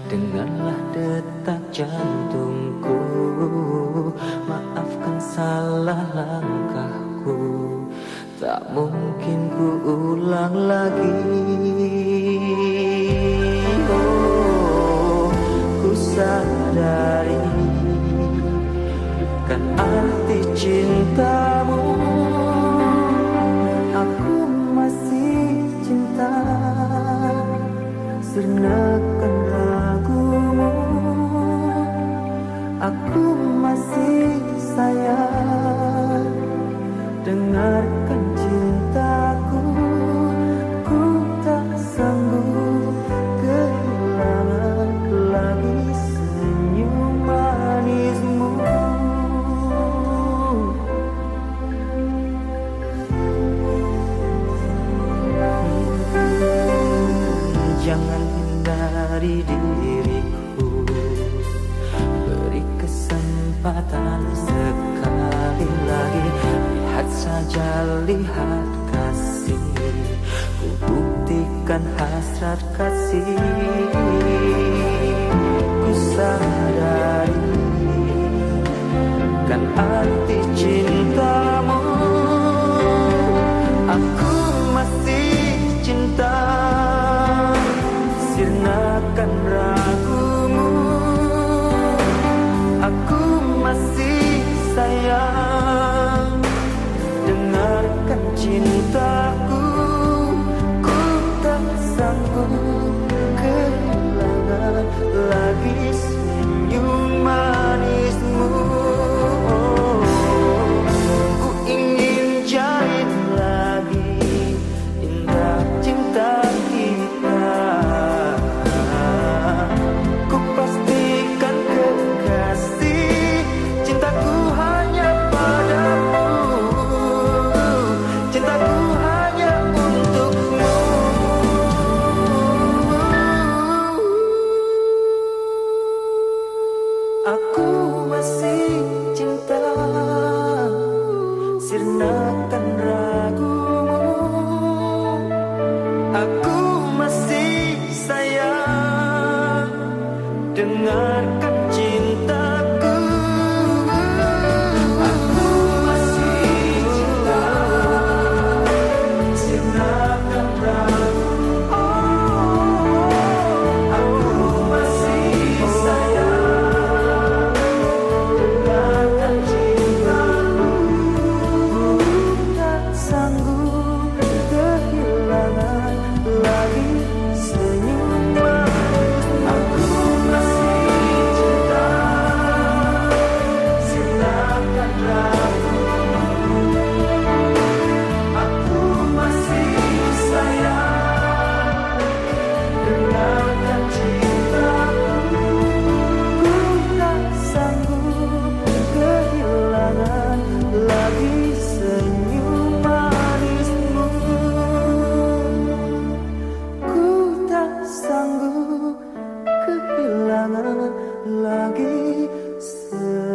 Dengarlah detak jantungku, maafkan salah langkahku. Tak mungkin ku ulang lagi. Oh, ku sadari kan arti cintamu. Aku masih cinta, sirnakan ragumu. Aku masih sayang, dengarkan cintaku. Ku tak sanggup kehilangan lagi senyum manismu. Jangan hindari diriku, beri kesempatan sekali lagi. Lihat saja, lihat kasih, ku buktikan hasrat kasih. Ku sadari kan arti cintamu. Aku masih cinta, sirnakan ragumu. Aku masih sayang, dengarkan cintaku. Ku tak sanggup kehilangan lagi senyum manismu. Ku ingin jalin lagi indah cinta kita. Ku pastikan kekasih, cintaku hanya padamu. Cintaku hanya untukmu. Aku masih cinta, sirnakan ragumu. Aku masih sayang, dengarkan cintaku. Aku masih cinta, sirnakan ragumu. Aku masih sayang, dengarkan cintaku. Tak sanggup kehilangan lagi senyum manis. Aku masih cinta, sirnakan ragumu. Aku masih sayang, dengarkan cintaku. Ku tak sanggup kehilangan lagi senyum manismu. Ku tak sanggup kehilangan lagi senyum